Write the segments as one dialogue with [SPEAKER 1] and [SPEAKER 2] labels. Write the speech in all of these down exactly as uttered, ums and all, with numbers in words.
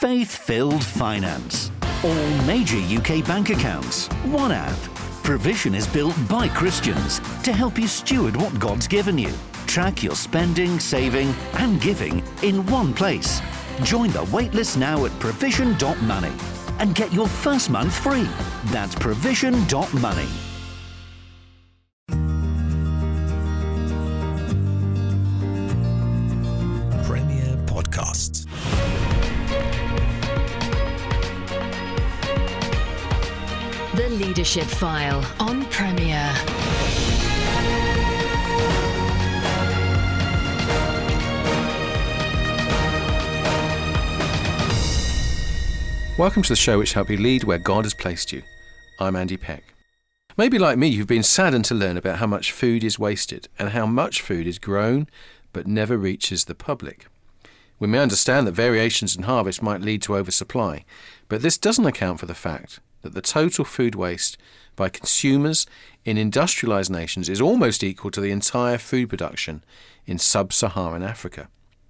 [SPEAKER 1] Faith-filled finance. All major U K bank accounts. One app. Provision is built by Christians to help you steward what God's given you. Track your spending, saving and giving in one place. Join the waitlist now at provision dot money and get your first month free. That's provision dot money.
[SPEAKER 2] Premier Podcasts.
[SPEAKER 3] The Leadership File on Premier.
[SPEAKER 4] Welcome to the show which helps you lead where God has placed you. I'm Andy Peck. Maybe like me, you've been saddened to learn about how much food is wasted and how much food is grown but never reaches the public. We may understand that variations in harvest might lead to oversupply, but this doesn't account for the fact that the total food waste by consumers in industrialised nations is almost equal to the entire food production in sub-Saharan Africa.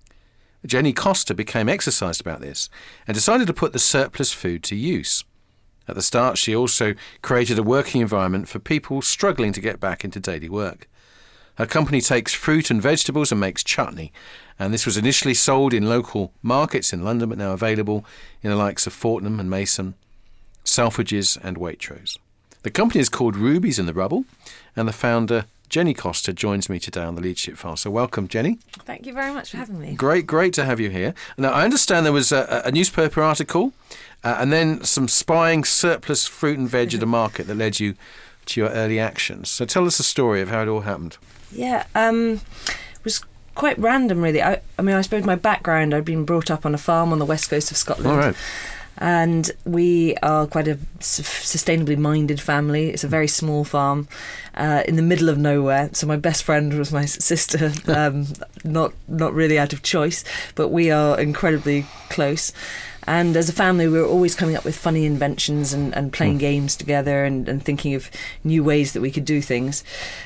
[SPEAKER 4] Jenny Costa became exercised about this and decided to put the surplus food to use. At the start, she also created a working environment for people struggling to get back into daily work. Her company takes fruit and vegetables and makes chutney, and this was initially sold in local markets in London but now available in the likes of Fortnum and Mason, Selfridges and Waitrose. The company is called Rubies in the Rubble, and the founder Jenny Costa joins me today on the Leadership File. So welcome, Jenny.
[SPEAKER 5] Thank you very much for having me.
[SPEAKER 4] Great, great to have you here. Now, I understand there was a, a newspaper article uh, and then some spying surplus fruit and veg at a market that led you to your early actions. So tell us the story of how it all happened.
[SPEAKER 5] Yeah, um, it was quite random, really. I, I mean, I suppose my background, I'd been brought up on a farm on the west coast of Scotland.
[SPEAKER 4] All right.
[SPEAKER 5] And we are quite a sustainably minded family. It's a very small farm uh, in the middle of nowhere. So my best friend was my sister, um, not not really out of choice, but we are incredibly close. And as a family, we were always coming up with funny inventions and, and playing mm. games together and, and thinking of new ways that we could do things.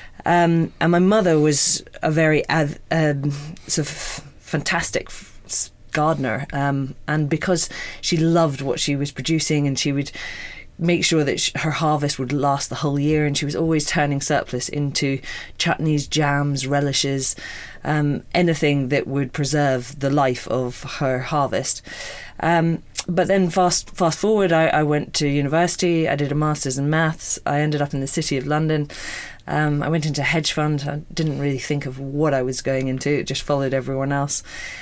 [SPEAKER 5] Um, and my mother was a very uh, um, sort of fantastic gardener, um, and because she loved what she was producing and she would make sure that sh- her harvest would last the whole year, and she was always turning surplus into chutneys, jams, relishes, um, anything that would preserve the life of her harvest. Um, but then fast fast forward, I, I went to university, I did a master's in maths, I ended up in the City of London. Um, I went into a hedge fund. I didn't really think of what I was going into, it just followed everyone else.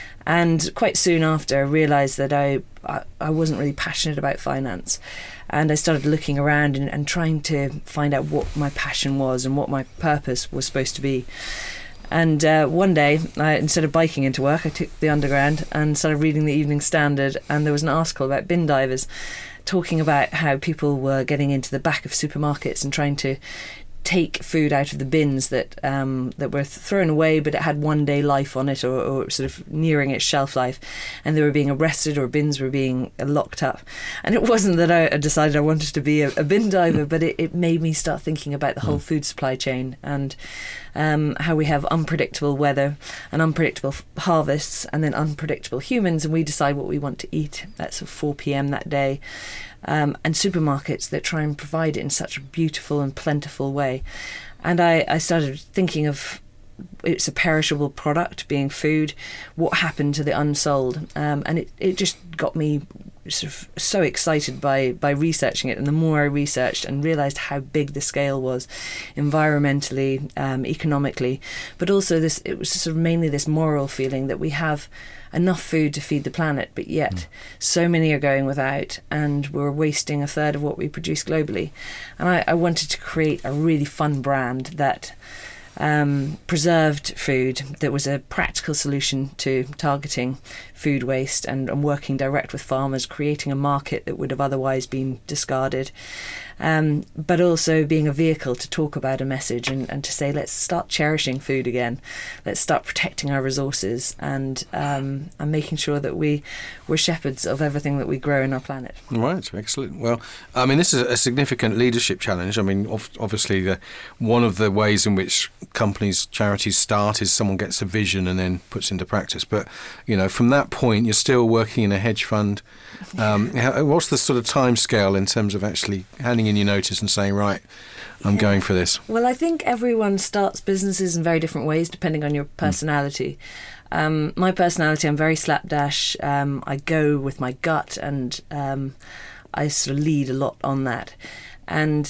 [SPEAKER 5] And quite soon after, I realised that I, I I wasn't really passionate about finance. And I started looking around and, and trying to find out what my passion was and what my purpose was supposed to be. And uh, one day, I, instead of biking into work, I took the Underground and started reading the Evening Standard. And there was an article about bin divers talking about how people were getting into the back of supermarkets and trying to take food out of the bins that um, that were thrown away, but it had one day life on it, or, or sort of nearing its shelf life, and they were being arrested or bins were being locked up. And it wasn't that I decided I wanted to be a, a bin diver, but it, it made me start thinking about the whole food supply chain and um, how we have unpredictable weather and unpredictable f- harvests and then unpredictable humans, and we decide what we want to eat at sort of four p.m. that day. Um, and supermarkets that try and provide it in such a beautiful and plentiful way. And I, I started thinking of it's a perishable product being food, what happened to the unsold? Um, and it, it just got me sort of so excited by, by researching it. And the more I researched and realised how big the scale was, environmentally, um, economically, but also this, it was sort of mainly this moral feeling that we have enough food to feed the planet, but yet mm. so many are going without, and we're wasting a third of what we produce globally. And I, I wanted to create a really fun brand that um, preserved food, that was a practical solution to targeting food waste and, and working direct with farmers, creating a market that would have otherwise been discarded. Um, but also being a vehicle to talk about a message and, and to say, let's start cherishing food again. Let's start protecting our resources and um, and making sure that we, we're shepherds of everything that we grow in our planet.
[SPEAKER 4] Right, excellent. Well, I mean, this is a significant leadership challenge. I mean, obviously, the, one of the ways in which companies, charities start is someone gets a vision and then puts into practice. But, you know, from that that point, you're still working in a hedge fund. Um, how, what's the sort of time scale in terms of actually handing in your notice and saying, right, I'm yeah. going for this?
[SPEAKER 5] Well, I think everyone starts businesses in very different ways depending on your personality. Mm. Um, my personality, I'm very slapdash. Um, I go with my gut, and um, I sort of lead a lot on that. And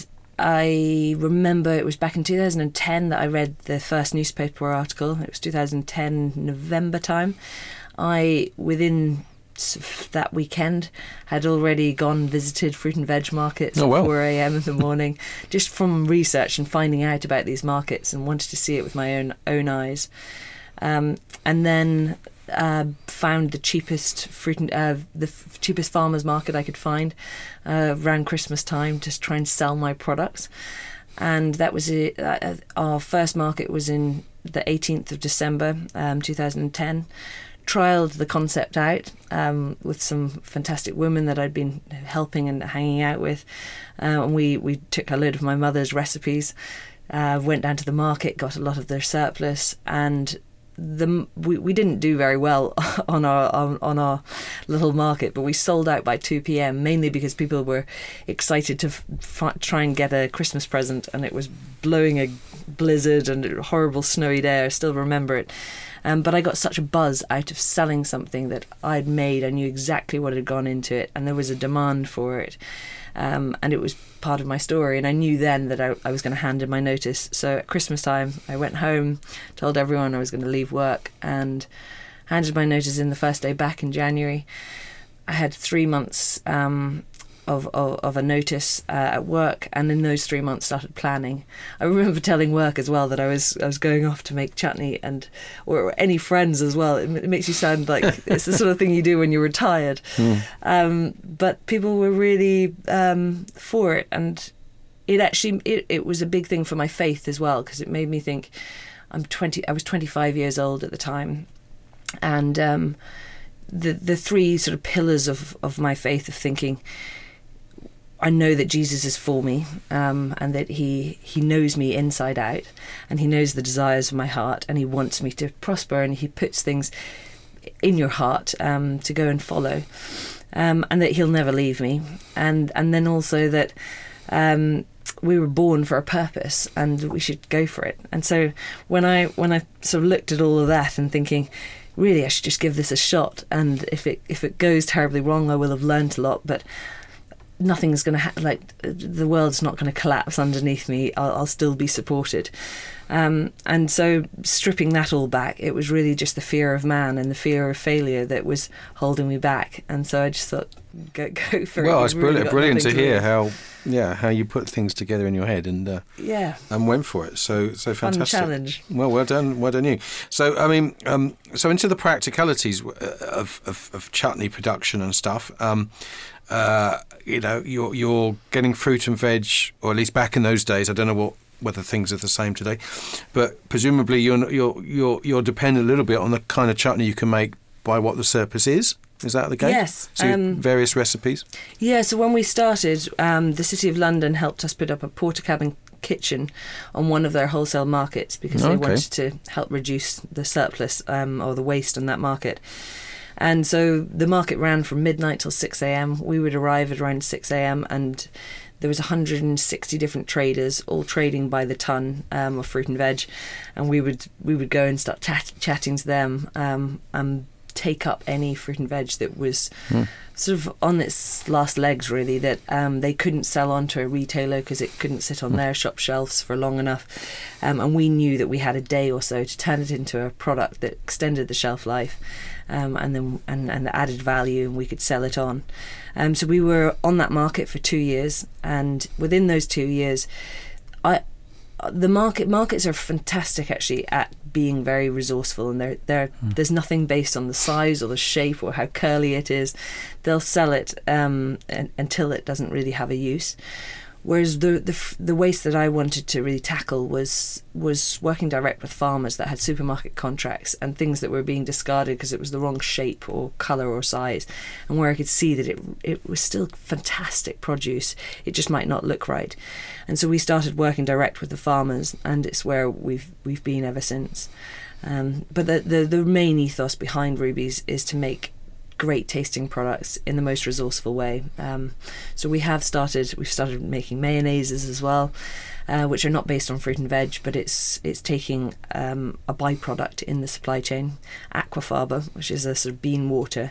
[SPEAKER 5] I remember it was back in two thousand ten that I read the first newspaper article. It was two thousand ten November time. I, within that weekend, had already gone and visited fruit and veg markets
[SPEAKER 4] oh, well.
[SPEAKER 5] at four a.m. in the morning, just from research and finding out about these markets, and wanted to see it with my own own eyes. Um, and then uh, found the cheapest fruit and, uh, the f- cheapest farmers market I could find uh, around Christmas time to try and sell my products. And that was it. Uh, our first market was in the eighteenth of December, um, two thousand ten. Trialled the concept out um, with some fantastic women that I'd been helping and hanging out with, uh, and we we took a load of my mother's recipes, uh, went down to the market, got a lot of their surplus, and the we, we didn't do very well on our on, on our little market, but we sold out by two p.m. mainly because people were excited to f- try and get a Christmas present, and it was blowing a blizzard and a horrible snowy day. I still remember it. Um, but I got such a buzz out of selling something that I'd made. I knew exactly what had gone into it, and there was a demand for it. Um, and it was part of my story, and I knew then that I, I was going to hand in my notice. So at Christmas time, I went home, told everyone I was going to leave work, and handed my notice in the first day back in January. I had three months um, of, of of a notice uh, at work, and in those three months started planning. I remember telling work as well that I was I was going off to make chutney, and or any friends as well. It, it makes you sound like it's the sort of thing you do when you're retired. Mm. Um, but people were really um, for it, and it actually it, it was a big thing for my faith as well, because it made me think. I'm twenty. I was twenty-five years old at the time, and um, the the three sort of pillars of of my faith of thinking. I know that Jesus is for me, um, and that he he knows me inside out, and he knows the desires of my heart, and he wants me to prosper, and he puts things in your heart um, to go and follow, um, and that he'll never leave me, and and then also that um, we were born for a purpose, and we should go for it. And so when I when I sort of looked at all of that and thinking, really, I should just give this a shot, and if it if it goes terribly wrong, I will have learnt a lot, but nothing's going to ha- like the world's not going to collapse underneath me. I'll, I'll still be supported, um, and so stripping that all back, it was really just the fear of man and the fear of failure that was holding me back. And so I just thought, go, go for
[SPEAKER 4] well, it. Well, it's
[SPEAKER 5] We've
[SPEAKER 4] brilliant,
[SPEAKER 5] really
[SPEAKER 4] brilliant to,
[SPEAKER 5] to
[SPEAKER 4] hear
[SPEAKER 5] lose.
[SPEAKER 4] how, yeah, how you put things together in your head and uh,
[SPEAKER 5] yeah,
[SPEAKER 4] and went for it. So, so fantastic.
[SPEAKER 5] Fun challenge.
[SPEAKER 4] Well, well done, well done you. So, I mean, um, so into the practicalities of, of, of chutney production and stuff. Um, Uh, you know, you're you're getting fruit and veg, or at least back in those days. I don't know what whether things are the same today, but presumably you're you're you're you're dependent a little bit on the kind of chutney you can make by what the surplus is. Is that the case?
[SPEAKER 5] Yes.
[SPEAKER 4] So
[SPEAKER 5] um,
[SPEAKER 4] various recipes.
[SPEAKER 5] Yeah. So when we started, um, the City of London helped us put up a Portakabin kitchen on one of their wholesale markets because they
[SPEAKER 4] Okay.
[SPEAKER 5] wanted to help reduce the surplus um, or the waste in that market. And so the market ran from midnight till six a.m. We would arrive at around six a.m. and there was one hundred sixty different traders, all trading by the ton um, of fruit and veg. And we would we would go and start chat- chatting to them um, and take up any fruit and veg that was mm. sort of on its last legs, really, that um, they couldn't sell on to a retailer because it couldn't sit on mm. their shop shelves for long enough. Um, and we knew that we had a day or so to turn it into a product that extended the shelf life. Um, and then and, and added value, and we could sell it on. Um, so we were on that market for two years, and within those two years, I the market markets are fantastic actually at being very resourceful, and they're, they're, mm. there's nothing based on the size or the shape or how curly it is. They'll sell it um, and, until it doesn't really have a use. Whereas the, the the waste that I wanted to really tackle was was working direct with farmers that had supermarket contracts and things that were being discarded because it was the wrong shape or colour or size, and where I could see that it it was still fantastic produce, it just might not look right. And so we started working direct with the farmers, and it's where we've we've been ever since. Um, but the, the the main ethos behind Ruby's is to make great tasting products in the most resourceful way. Um, so we have started, we've started making mayonnaises as well, uh, which are not based on fruit and veg, but it's it's taking um, a byproduct in the supply chain, aquafaba, which is a sort of bean water,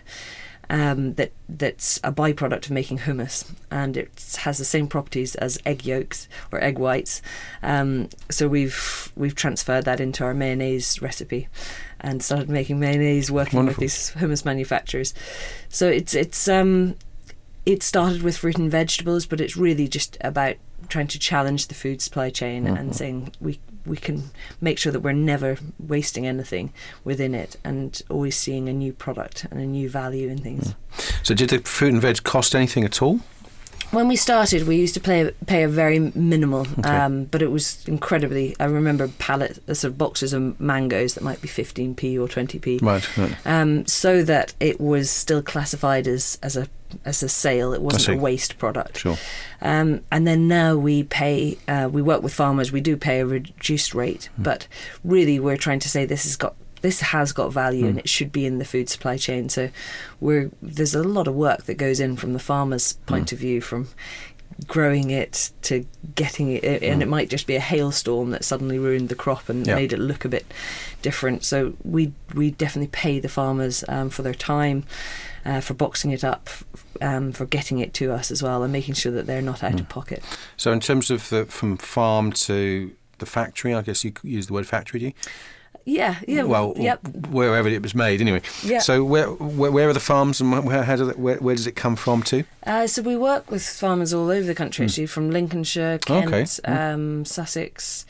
[SPEAKER 5] um, that that's a byproduct of making hummus, and it has the same properties as egg yolks or egg whites. Um, so we've we've transferred that into our mayonnaise recipe, and started making mayonnaise, working
[SPEAKER 4] Wonderful.
[SPEAKER 5] with these hummus manufacturers. So it's it's um, it started with fruit and vegetables, but it's really just about trying to challenge the food supply chain mm-hmm. and saying we we can make sure that we're never wasting anything within it, and always seeing a new product and a new value in things.
[SPEAKER 4] Mm. So did the fruit and veg cost anything at all?
[SPEAKER 5] When we started, we used to pay, pay a very minimal,
[SPEAKER 4] Okay.
[SPEAKER 5] um, but it was incredibly. I remember pallet, uh, sort of boxes of mangoes that might be fifteen p or twenty p,
[SPEAKER 4] Right, right.
[SPEAKER 5] um, so that it was still classified as, as a as a sale. It
[SPEAKER 4] I
[SPEAKER 5] wasn't
[SPEAKER 4] see.
[SPEAKER 5] a waste product.
[SPEAKER 4] Sure.
[SPEAKER 5] Um, and then now we pay. Uh, we work with farmers. We do pay a reduced rate,
[SPEAKER 4] Mm.
[SPEAKER 5] but really we're trying to say this has got. This has got value
[SPEAKER 4] Mm.
[SPEAKER 5] and it should be in the food supply chain. So we're there's a lot of work that goes in from the farmer's point
[SPEAKER 4] Mm.
[SPEAKER 5] of view, from growing it to getting it, and
[SPEAKER 4] Mm.
[SPEAKER 5] it might just be a hailstorm that suddenly ruined the crop and
[SPEAKER 4] Yeah.
[SPEAKER 5] made it look a bit different. So we we definitely pay the farmers um, for their time, uh, for boxing it up, um, for getting it to us as well, and making sure that they're not out
[SPEAKER 4] Mm.
[SPEAKER 5] of pocket.
[SPEAKER 4] So in terms of the from farm to the factory, I guess you could use the word factory, do you?
[SPEAKER 5] Yeah, yeah.
[SPEAKER 4] Well,
[SPEAKER 5] yep.
[SPEAKER 4] wherever it was made, anyway.
[SPEAKER 5] Yeah.
[SPEAKER 4] So where, where where are the farms, and where how do they, where, where does it come from to?
[SPEAKER 5] Uh, so we work with farmers all over the country,
[SPEAKER 4] Mm.
[SPEAKER 5] actually, from Lincolnshire, Kent,
[SPEAKER 4] Okay.
[SPEAKER 5] um, Sussex.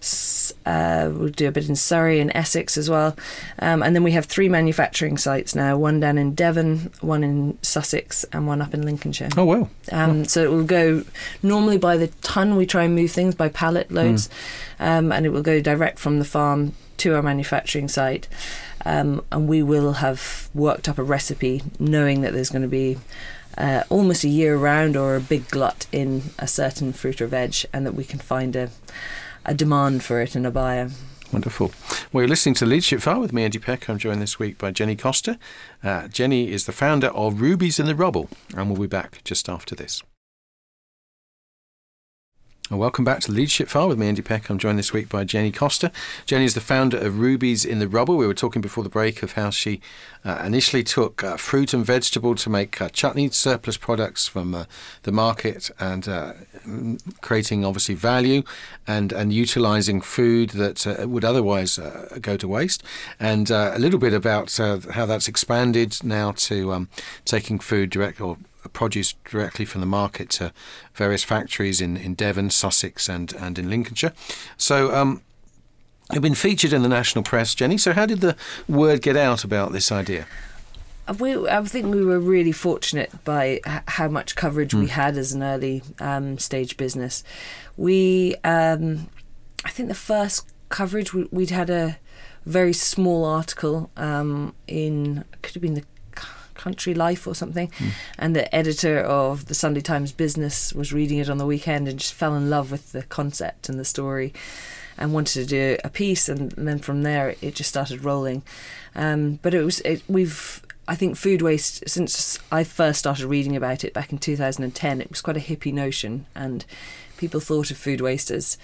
[SPEAKER 5] S- Uh, we'll do a bit in Surrey and Essex as well. Um, and then we have three manufacturing sites now, one down in Devon, one in Sussex, and one up in Lincolnshire.
[SPEAKER 4] Oh well.
[SPEAKER 5] Um, so it will go, normally by the ton, we try and move things by pallet loads, um, and it will go direct from the farm to our manufacturing site. Um, and we will have worked up a recipe knowing that there's going to be uh, almost a year round or a big glut in a certain fruit or veg, and that we can find a, a demand for it and a buyer.
[SPEAKER 4] Wonderful. Well, you're listening to Leadership File with me, Andy Peck. I'm joined this week by Jenny Costa. Uh, Jenny is the founder of Rubies in the Rubble, and we'll be back just after this. Well, welcome back to Leadership File with me, Andy Peck. I'm joined this week by Jenny Costa. Jenny is the founder of Rubies in the Rubble. We were talking before the break of how she uh, initially took uh, fruit and vegetable to make uh, chutney, surplus products from uh, the market, and uh, creating obviously value and, and utilising food that uh, would otherwise uh, go to waste. And uh, a little bit about uh, how that's expanded now to um, taking food direct or produce directly from the market to various factories in, in Devon, Sussex and, and in Lincolnshire. So um, you've been featured in the national press, Jenny. So how did the word get out about this idea?
[SPEAKER 5] We, I think we were really fortunate by h- how much coverage
[SPEAKER 4] Mm.
[SPEAKER 5] we had as an early um, stage business. We, um, I think the first coverage, we, we'd had a very small article um, in, could have been the Country Life or something, mm. and the editor of the Sunday Times Business was reading it on the weekend and just fell in love with the concept and the story and wanted to do a piece, and, and then from there it just started rolling. Um, but it was it, we've I think food waste, since I first started reading about it back in two thousand ten, it was quite a hippie notion, and people thought of food waste as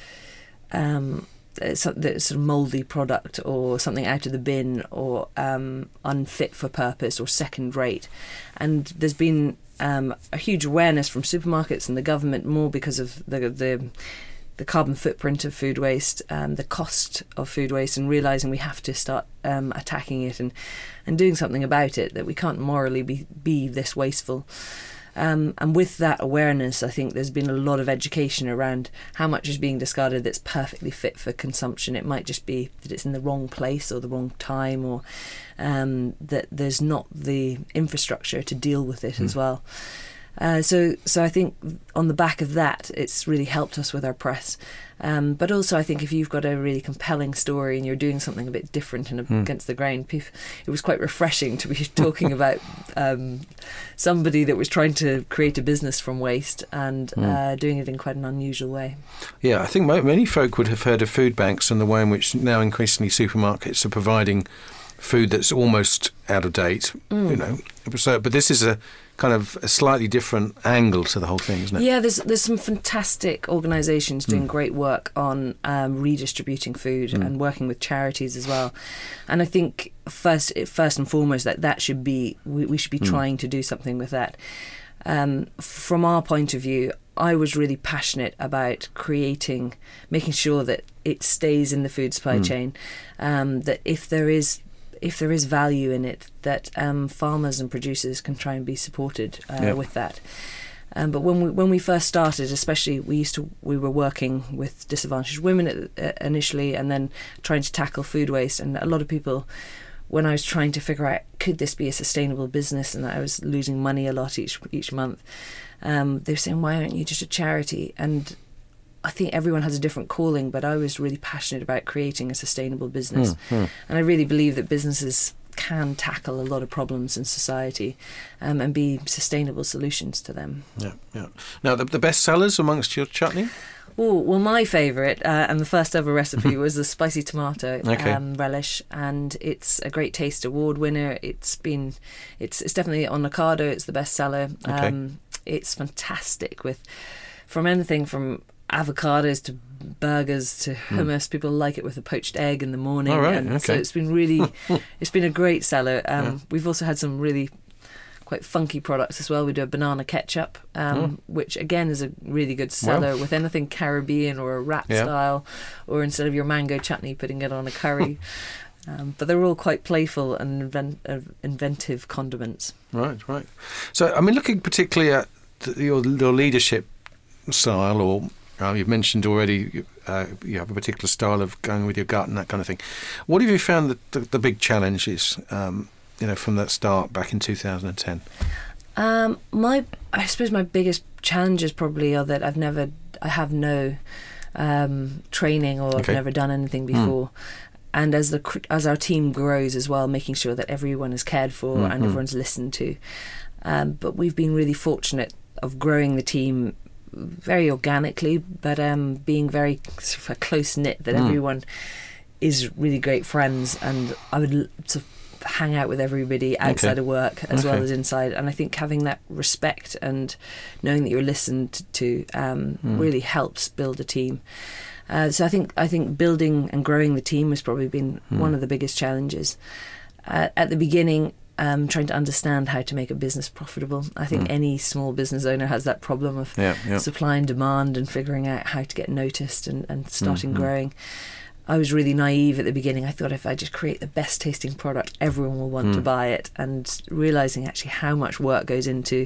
[SPEAKER 5] um, it's a sort of mouldy product or something out of the bin or um, unfit for purpose or second rate. And there's been um, a huge awareness from supermarkets and the government, more because of the the, the carbon footprint of food waste, um, the cost of food waste, and realising we have to start um, attacking it and, and doing something about it, that we can't morally be, be this wasteful. Um, and with that awareness, I think there's been a lot of education around how much is being discarded that's perfectly fit for consumption. It might just be that it's in the wrong place or the wrong time, or um, that there's not the infrastructure to deal with it mm. as well. Uh, so, so I think on the back of that, it's really helped us with our press. Um, but also, I think if you've got a really compelling story and you're doing something a bit different and
[SPEAKER 4] mm.
[SPEAKER 5] against the grain, it was quite refreshing to be talking about um, somebody that was trying to create a business from waste and mm. uh, doing it in quite an unusual way.
[SPEAKER 4] Yeah, I think many folk would have heard of food banks and the way in which now increasingly supermarkets are providing food that's almost out of date,
[SPEAKER 5] Mm.
[SPEAKER 4] you know. So, but this is a kind of a slightly different angle to the whole thing, isn't it?
[SPEAKER 5] Yeah, there's there's some fantastic organisations doing
[SPEAKER 4] Mm.
[SPEAKER 5] great work on um, redistributing food
[SPEAKER 4] Mm.
[SPEAKER 5] and working with charities as well. And I think first first and foremost that that should be we, we should be
[SPEAKER 4] Mm.
[SPEAKER 5] trying to do something with that. Um, from our point of view, I was really passionate about creating, making sure that it stays in the food supply
[SPEAKER 4] Mm.
[SPEAKER 5] chain. Um, that if there is if there is value in it, that um, farmers and producers can try and be supported uh,
[SPEAKER 4] Yeah.
[SPEAKER 5] with that. Um, but when we when we first started, especially, we used to we were working with disadvantaged women at, uh, initially, and then trying to tackle food waste. And a lot of people, when I was trying to figure out could this be a sustainable business, and I was losing money a lot each each month, um, they were saying, "Why aren't you just a charity?" And I think everyone has a different calling, but I was really passionate about creating a sustainable business,
[SPEAKER 4] Mm, mm.
[SPEAKER 5] and I really believe that businesses can tackle a lot of problems in society um, and be sustainable solutions to them.
[SPEAKER 4] Yeah, yeah. Now, the, the best sellers amongst your chutney?
[SPEAKER 5] Oh, well, my favourite uh, and the first ever recipe was the spicy tomato
[SPEAKER 4] Okay.
[SPEAKER 5] um, relish, and it's a Great Taste Award winner. It's been, it's it's definitely on Ocado. It's the best seller.
[SPEAKER 4] Okay.
[SPEAKER 5] Um, it's fantastic with, from anything from avocados to burgers to hummus. People like it with a poached egg in the morning.
[SPEAKER 4] All right,
[SPEAKER 5] and so
[SPEAKER 4] okay.
[SPEAKER 5] it's been really, it's been a great seller. Um,
[SPEAKER 4] Yeah.
[SPEAKER 5] We've also had some really quite funky products as well. We do a banana ketchup, um,
[SPEAKER 4] Mm.
[SPEAKER 5] which again is a really good seller with anything Caribbean or a wrap
[SPEAKER 4] Yeah.
[SPEAKER 5] style, or instead of your mango chutney, putting it on a curry. um, but they're all quite playful and invent- uh, inventive condiments.
[SPEAKER 4] Right, right. So, I mean, looking particularly at th- your, your leadership style, or uh, you've mentioned already uh, you have a particular style of going with your gut and that kind of thing. What have you found the, the, the big challenges, um, you know, from that start back in two thousand ten?
[SPEAKER 5] Um, my, I suppose my biggest challenges probably are that I've never, I have no um, training, or
[SPEAKER 4] Okay.
[SPEAKER 5] I've never done anything before. And as the cr- as our team grows as well, making sure that everyone is cared for
[SPEAKER 4] Mhm.
[SPEAKER 5] and everyone's listened to. Um, but we've been really fortunate of growing the team very organically, but um, being very sort of close knit. That
[SPEAKER 4] Mm.
[SPEAKER 5] everyone is really great friends, and I would l- sort of hang out with everybody outside
[SPEAKER 4] Okay.
[SPEAKER 5] of work as well
[SPEAKER 4] Okay.
[SPEAKER 5] as inside. And I think having that respect and knowing that you're listened to um,
[SPEAKER 4] Mm.
[SPEAKER 5] really helps build a team. Uh, so I think I think building and growing the team has probably been
[SPEAKER 4] Mm.
[SPEAKER 5] one of the biggest challenges. Uh, at the beginning, um, trying to understand how to make a business profitable. I think
[SPEAKER 4] Mm.
[SPEAKER 5] any small business owner has that problem of
[SPEAKER 4] Yeah, yeah.
[SPEAKER 5] supply and demand and figuring out how to get noticed and, and starting
[SPEAKER 4] Mhm.
[SPEAKER 5] growing. I was really naive at the beginning. I thought if I just create the best tasting product, everyone will want to
[SPEAKER 4] Mm.
[SPEAKER 5] buy it, and realising actually how much work goes into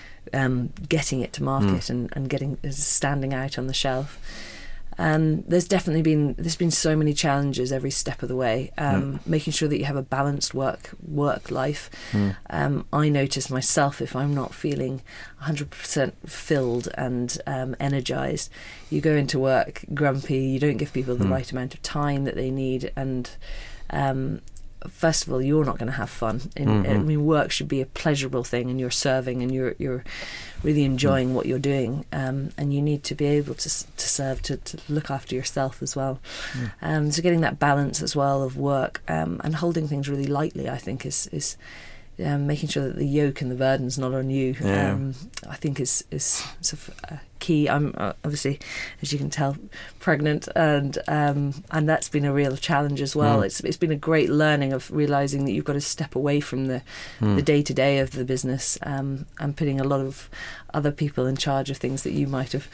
[SPEAKER 5] um, getting it to market
[SPEAKER 4] Mm.
[SPEAKER 5] and, and getting standing out on the shelf. Um, there's definitely been there's been so many challenges every step of the way. Um, Making sure that you have a balanced work work life.
[SPEAKER 4] Mm.
[SPEAKER 5] Um, I notice myself if I'm not feeling one hundred percent filled and um, energised, you go into work grumpy. You don't give people the
[SPEAKER 4] Mm.
[SPEAKER 5] right amount of time that they need, and um, first of all, you're not going to have fun. In, I
[SPEAKER 4] Mhm.
[SPEAKER 5] mean, work should be a pleasurable thing, and you're serving, and you're you're really enjoying what you're doing, um, and you need to be able to s- to serve, to, to look after yourself as well.
[SPEAKER 4] Mm.
[SPEAKER 5] Um, so getting that balance as well of work um, and holding things really lightly, I think, is is um, making sure that the yoke and the burden's not on you.
[SPEAKER 4] Yeah.
[SPEAKER 5] Um, I think is is sort of uh, key. I'm uh, obviously, as you can tell, pregnant, and um, and that's been a real challenge as well.
[SPEAKER 4] Mm.
[SPEAKER 5] It's it's been a great learning of realizing that you've got to step away from the
[SPEAKER 4] Mm.
[SPEAKER 5] the day to day of the business um, and putting a lot of other people in charge of things that you might have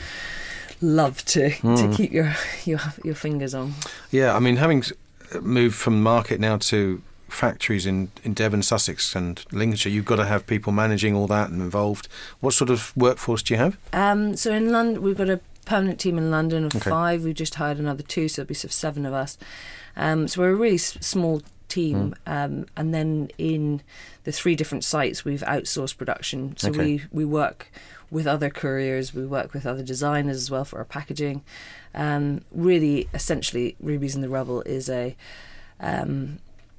[SPEAKER 5] loved to
[SPEAKER 4] Mm.
[SPEAKER 5] to keep your your your fingers on.
[SPEAKER 4] Yeah, I mean, having s- moved from market now to factories in, in Devon, Sussex and Lincolnshire, you've got to have people managing all that and involved. What sort of workforce do you have?
[SPEAKER 5] Um, so in London, we've got a permanent team in London of
[SPEAKER 4] Okay.
[SPEAKER 5] five. We've just hired another two, so there'll be sort of seven of us. Um, so we're a really s- small team. Um, and then in the three different sites, we've outsourced production. So
[SPEAKER 4] Okay.
[SPEAKER 5] we, we work with other couriers, we work with other designers as well for our packaging. Um, really, essentially, Rubies in the Rubble is a... Um,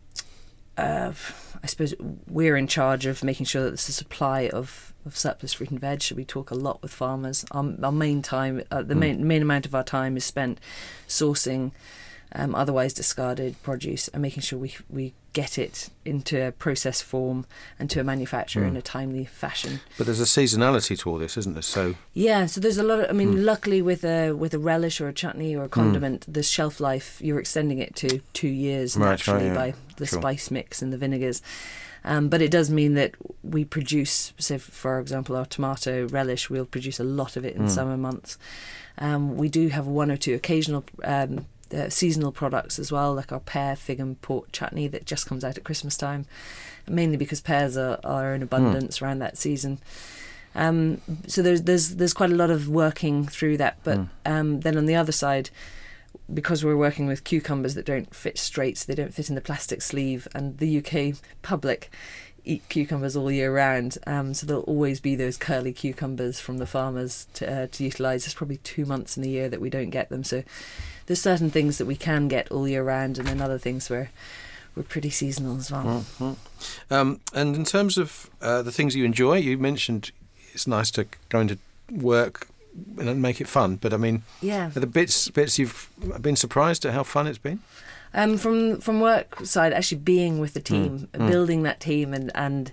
[SPEAKER 5] uh, I suppose we're in charge of making sure that there's a supply of, of surplus fruit and veg. So we talk a lot with farmers. Our, our main time, uh, the
[SPEAKER 4] Mm.
[SPEAKER 5] main main amount of our time is spent sourcing um, otherwise discarded produce, and making sure we we get it into a process form and to a manufacturer mm. in a timely fashion.
[SPEAKER 4] But there's a seasonality to all this, isn't there? So
[SPEAKER 5] yeah, so there's a lot of, I mean,
[SPEAKER 4] mm.
[SPEAKER 5] luckily with a with a relish or a chutney or a condiment, mm. the shelf life, you're extending it to two years
[SPEAKER 4] right,
[SPEAKER 5] naturally
[SPEAKER 4] right, yeah.
[SPEAKER 5] by the
[SPEAKER 4] sure.
[SPEAKER 5] spice mix and the vinegars. Um, but it does mean that we produce, say, for example, our tomato relish, we'll produce a lot of it in
[SPEAKER 4] mm.
[SPEAKER 5] summer months. Um, we do have one or two occasional um, uh, seasonal products as well, like our pear, fig and port chutney that just comes out at Christmas time, mainly because pears are, are in abundance mm. around that season. Um, so there's there's there's quite a lot of working through that. But mm. um, then on the other side, because we're working with cucumbers that don't fit straight, so they don't fit in the plastic sleeve, and the U K public eat cucumbers all year round, um, so there'll always be those curly cucumbers from the farmers to, uh, to utilise. There's probably two months in the year that we don't get them, so there's certain things that we can get all year round, and then other things where we're pretty seasonal as well.
[SPEAKER 4] Mm-hmm. Um, and in terms of uh, the things you enjoy, you mentioned it's nice to go into work and make it fun, but I mean,
[SPEAKER 5] yeah,
[SPEAKER 4] are the bits bits you've been surprised at how fun it's been?
[SPEAKER 5] Um, from from work side, actually being with the team,
[SPEAKER 4] mm.
[SPEAKER 5] building that team, and and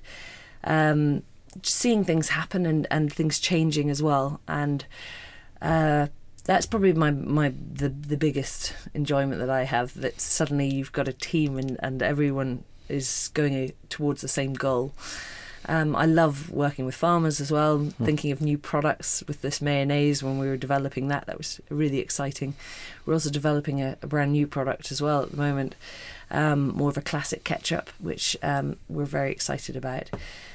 [SPEAKER 5] um, seeing things happen and, and things changing as well, and uh, that's probably my my the the biggest enjoyment that I have. That suddenly you've got a team and, and everyone is going towards the same goal. Um, I love working with farmers as well, mm. thinking of new products with this mayonnaise when we were developing that. That was really exciting. We're also developing a, a brand new product as well at the moment, um, more of a classic ketchup, which um, we're very excited about.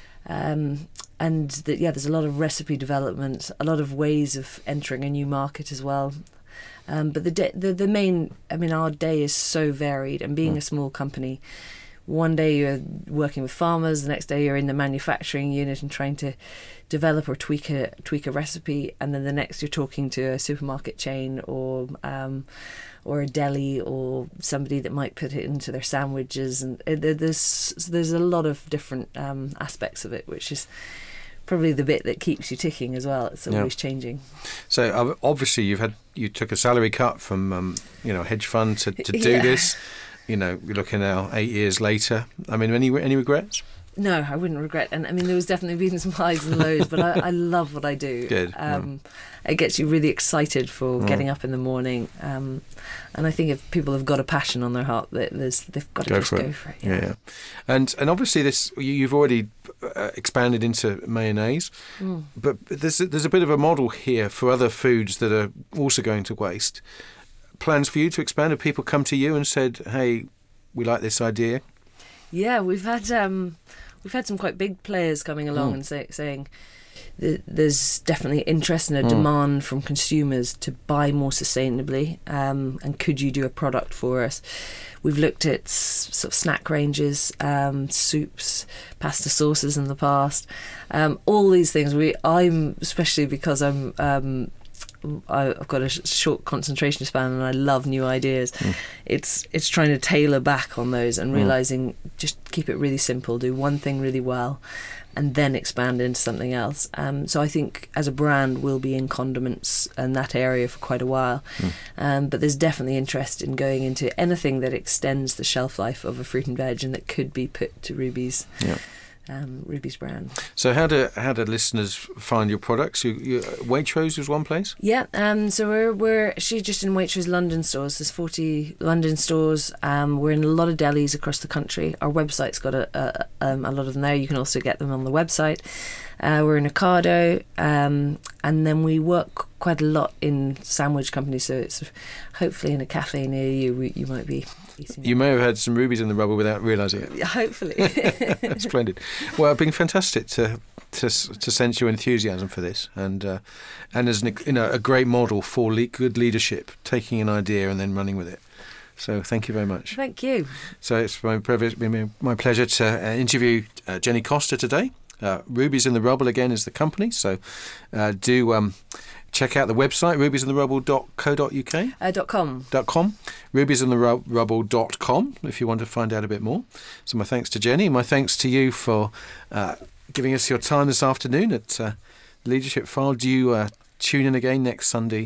[SPEAKER 5] Um, and the, yeah, there's a lot of recipe development, a lot of ways of entering a new market as well. Um, but the, de- the the main, I mean, our day is so varied, and being mm. a small company, one day you're working with farmers, the next day you're in the manufacturing unit and trying to develop or tweak a tweak a recipe, and then the next you're talking to a supermarket chain or um, or a deli or somebody that might put it into their sandwiches, and there's there's a lot of different um, aspects of it, which is probably the bit that keeps you ticking as well. It's always yeah. changing.
[SPEAKER 4] So obviously you've had you took a salary cut from um, you know a hedge fund to, to do
[SPEAKER 5] yeah.
[SPEAKER 4] this. You know, we're looking now eight years later. I mean, any any regrets?
[SPEAKER 5] No, I wouldn't regret. And I mean, there was definitely been some highs and lows, but I, I love what I do.
[SPEAKER 4] Good.
[SPEAKER 5] Um, yeah. It gets you really excited for mm. getting up in the morning. Um, and I think if people have got a passion on their heart, there's, they've got to
[SPEAKER 4] go
[SPEAKER 5] just
[SPEAKER 4] for
[SPEAKER 5] go
[SPEAKER 4] it.
[SPEAKER 5] for it.
[SPEAKER 4] Yeah. yeah, yeah. And and obviously this you, you've already uh, expanded into mayonnaise, mm. but there's a, there's a bit of a model here for other foods that are also going to waste. Plans for you to expand? Have people come to you and said, "Hey, we like this idea"?
[SPEAKER 5] Yeah, we've had um, we've had some quite big players coming along mm. and say, saying th- there's definitely interest and a mm. demand from consumers to buy more sustainably. Um, and could you do a product for us? We've looked at s- sort of snack ranges, um, soups, pasta sauces in the past, um, all these things. We I'm especially because I'm. Um, I've got a short concentration span and I love new ideas. Mm. It's it's trying to tailor back on those and realising mm. just keep it really simple, do one thing really well and then expand into something else. Um, so I think as a brand we'll be in condiments and that area for quite a while. Mm. Um, but there's definitely interest in going into anything that extends the shelf life of a fruit and veg and that could be put to Ruby's. Yeah. Um, Ruby's brand.
[SPEAKER 4] So how do how do listeners find your products? You, you, Waitrose is one place?
[SPEAKER 5] Yeah, um, so we're we're actually just in Waitrose London stores. There's forty London stores. Um, we're in a lot of delis across the country. Our website's got a a, um, a lot of them there. You can also get them on the website. Uh, we're in Ocado, um, and then we work quite a lot in sandwich companies. So it's hopefully in a cafe near you, you might be eating.
[SPEAKER 4] You may have had some rubies in the rubble without realising it.
[SPEAKER 5] Hopefully.
[SPEAKER 4] Splendid. Well, it's been fantastic to to to sense your enthusiasm for this, and uh, and as an, you know a great model for le- good leadership, taking an idea and then running with it. So thank you very much.
[SPEAKER 5] Thank you.
[SPEAKER 4] So it's my privilege, my pleasure to uh, interview uh, Jenny Costa today. Uh, Rubies in the Rubble again is the company, so uh, do um, check out the website rubies in the rubble dot co dot uk.
[SPEAKER 5] Uh, dot com.
[SPEAKER 4] Dot com. rubies in the rubble dot com if you want to find out a bit more. So my thanks to Jenny. My thanks to you for uh, giving us your time this afternoon at uh, Leadership File. Do you uh, tune in again next Sunday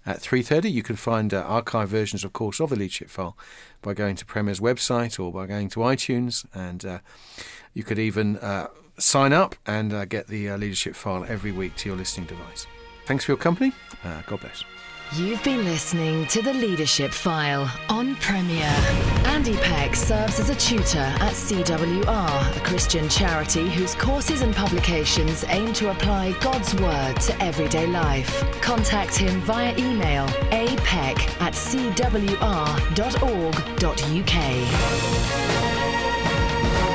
[SPEAKER 4] at three thirty. You can find uh, archive versions, of course, of the Leadership File by going to Premier's website or by going to iTunes, and uh, you could even uh, sign up and uh, get the uh, Leadership File every week to your listening device. Thanks for your company. Uh, God bless.
[SPEAKER 3] You've been listening to The Leadership File on Premier. Andy Peck serves as a tutor at C W R, a Christian charity whose courses and publications aim to apply God's Word to everyday life. Contact him via email apeck at c w r dot org dot u k.